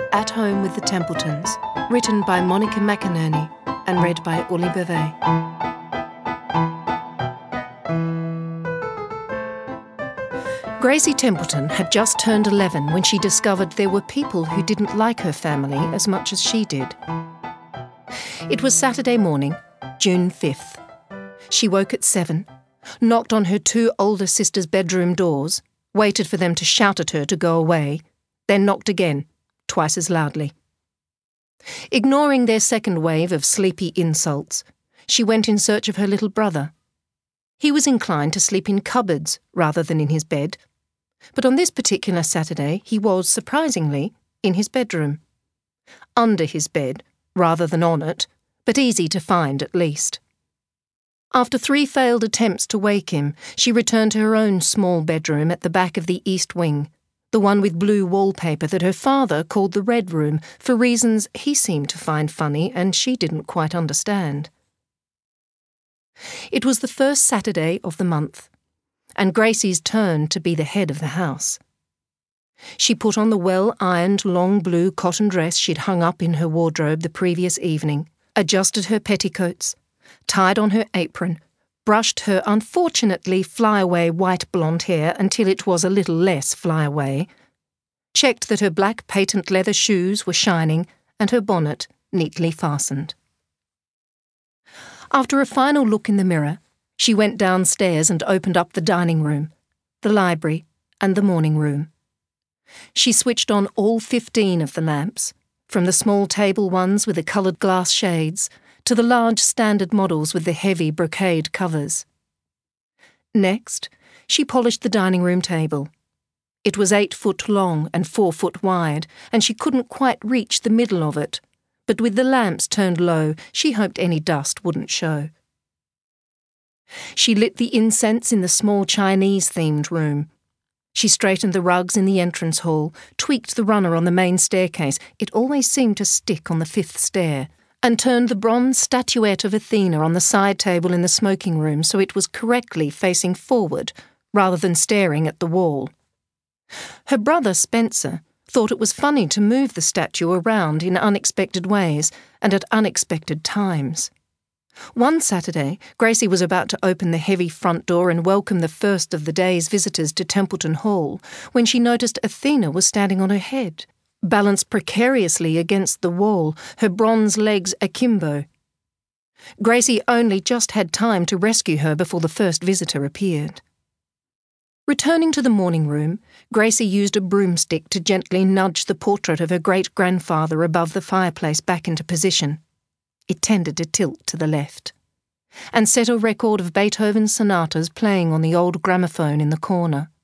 At Home with the Templetons, written by Monica McInerney and read by Uli Beauvais. Gracie Templeton had just turned 11 when she discovered there were people who didn't like her family as much as she did. It was Saturday morning, June 5th. She woke at 7, knocked on her 2 older sisters' bedroom doors, waited for them to shout at her to go away, then knocked again, twice as loudly. Ignoring their second wave of sleepy insults, she went in search of her little brother. He was inclined to sleep in cupboards rather than in his bed, but on this particular Saturday he was, surprisingly, in his bedroom. Under his bed, rather than on it, but easy to find at least. After 3 failed attempts to wake him, she returned to her own small bedroom at the back of the east wing, the one with blue wallpaper that her father called the Red Room for reasons he seemed to find funny and she didn't quite understand. It was the first Saturday of the month, and Gracie's turn to be the head of the house. She put on the well-ironed long blue cotton dress she'd hung up in her wardrobe the previous evening, adjusted her petticoats, tied on her apron, brushed her unfortunately flyaway white blonde hair until it was a little less flyaway, checked that her black patent leather shoes were shining and her bonnet neatly fastened. After a final look in the mirror, she went downstairs and opened up the dining room, the library, and the morning room. She switched on all 15 of the lamps, from the small table ones with the coloured glass shades to the large standard models with the heavy brocade covers. Next, she polished the dining room table. It was 8 foot long and 4 foot wide, and she couldn't quite reach the middle of it, but with the lamps turned low, she hoped any dust wouldn't show. She lit the incense in the small Chinese-themed room. She straightened the rugs in the entrance hall, tweaked the runner on the main staircase, it always seemed to stick on the 5th stair, and turned the bronze statuette of Athena on the side table in the smoking room so it was correctly facing forward rather than staring at the wall. Her brother Spencer thought it was funny to move the statue around in unexpected ways and at unexpected times. One Saturday, Gracie was about to open the heavy front door and welcome the first of the day's visitors to Templeton Hall when she noticed Athena was standing on her head, balanced precariously against the wall, her bronze legs akimbo. Gracie only just had time to rescue her before the first visitor appeared. Returning to the morning room, Gracie used a broomstick to gently nudge the portrait of her great-grandfather above the fireplace back into position. It tended to tilt to the left, and set a record of Beethoven's sonatas playing on the old gramophone in the corner.